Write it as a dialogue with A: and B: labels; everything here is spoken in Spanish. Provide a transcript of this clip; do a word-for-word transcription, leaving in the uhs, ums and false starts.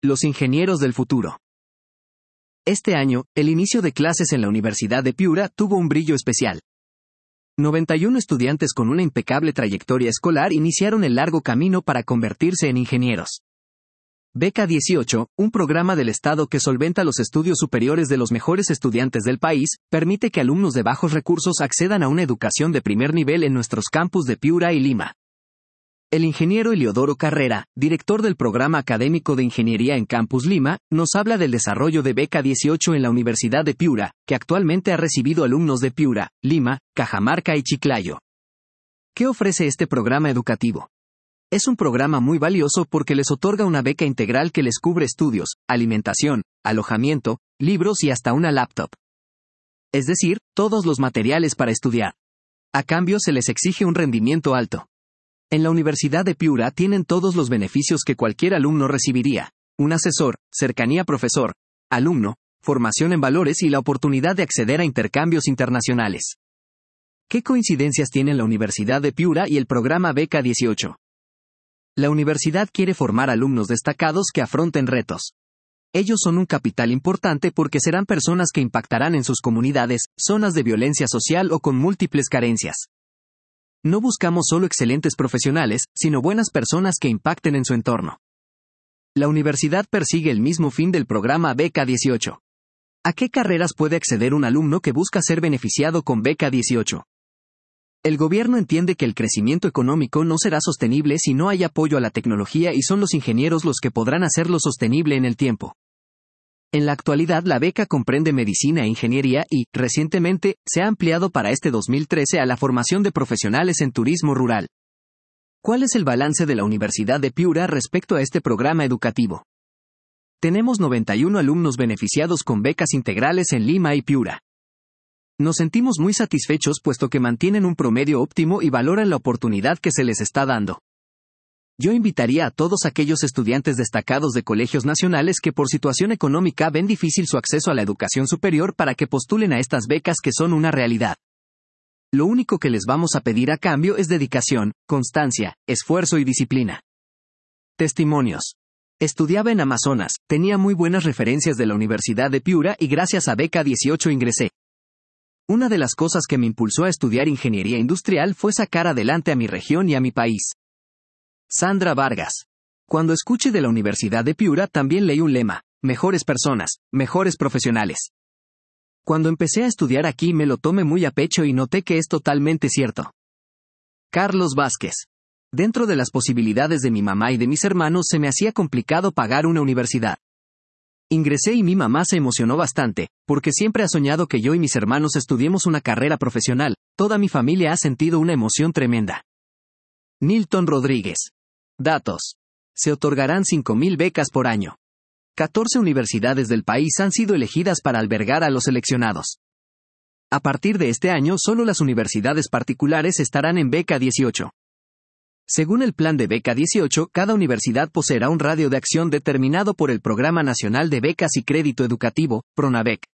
A: Los ingenieros del futuro. Este año, el inicio de clases en la Universidad de Piura tuvo un brillo especial. noventa y uno estudiantes con una impecable trayectoria escolar iniciaron el largo camino para convertirse en ingenieros. Beca dieciocho, un programa del Estado que solventa los estudios superiores de los mejores estudiantes del país, permite que alumnos de bajos recursos accedan a una educación de primer nivel en nuestros campus de Piura y Lima. El ingeniero Eliodoro Carrera, director del Programa Académico de Ingeniería en Campus Lima, nos habla del desarrollo de Beca dieciocho en la Universidad de Piura, que actualmente ha recibido alumnos de Piura, Lima, Cajamarca y Chiclayo. ¿Qué ofrece este programa educativo? Es un programa muy valioso porque les otorga una beca integral que les cubre estudios, alimentación, alojamiento, libros y hasta una laptop. Es decir, todos los materiales para estudiar. A cambio se les exige un rendimiento alto. En la Universidad de Piura tienen todos los beneficios que cualquier alumno recibiría: un asesor, cercanía profesor, alumno, formación en valores y la oportunidad de acceder a intercambios internacionales. ¿Qué coincidencias tienen la Universidad de Piura y el programa Beca dieciocho? La universidad quiere formar alumnos destacados que afronten retos. Ellos son un capital importante porque serán personas que impactarán en sus comunidades, zonas de violencia social o con múltiples carencias. No buscamos solo excelentes profesionales, sino buenas personas que impacten en su entorno. La universidad persigue el mismo fin del programa Beca dieciocho. ¿A qué carreras puede acceder un alumno que busca ser beneficiado con Beca dieciocho? El gobierno entiende que el crecimiento económico no será sostenible si no hay apoyo a la tecnología y son los ingenieros los que podrán hacerlo sostenible en el tiempo. En la actualidad la beca comprende medicina e ingeniería y, recientemente, se ha ampliado para este dos mil trece a la formación de profesionales en turismo rural. ¿Cuál es el balance de la Universidad de Piura respecto a este programa educativo? Tenemos noventa y uno alumnos beneficiados con becas integrales en Lima y Piura. Nos sentimos muy satisfechos puesto que mantienen un promedio óptimo y valoran la oportunidad que se les está dando. Yo invitaría a todos aquellos estudiantes destacados de colegios nacionales que por situación económica ven difícil su acceso a la educación superior para que postulen a estas becas que son una realidad. Lo único que les vamos a pedir a cambio es dedicación, constancia, esfuerzo y disciplina. Testimonios. Estudiaba en Amazonas, tenía muy buenas referencias de la Universidad de Piura y gracias a Beca dieciocho ingresé. Una de las cosas que me impulsó a estudiar ingeniería industrial fue sacar adelante a mi región y a mi país. Sandra Vargas. Cuando escuché de la Universidad de Piura también leí un lema: mejores personas, mejores profesionales. Cuando empecé a estudiar aquí me lo tomé muy a pecho y noté que es totalmente cierto. Carlos Vázquez. Dentro de las posibilidades de mi mamá y de mis hermanos se me hacía complicado pagar una universidad. Ingresé y mi mamá se emocionó bastante, porque siempre ha soñado que yo y mis hermanos estudiemos una carrera profesional. Toda mi familia ha sentido una emoción tremenda. Nilton Rodríguez. Datos. Se otorgarán cinco mil becas por año. catorce universidades del país han sido elegidas para albergar a los seleccionados. A partir de este año solo las universidades particulares estarán en Beca dieciocho. Según el plan de Beca dieciocho, cada universidad poseerá un radio de acción determinado por el Programa Nacional de Becas y Crédito Educativo, PRONAVEC.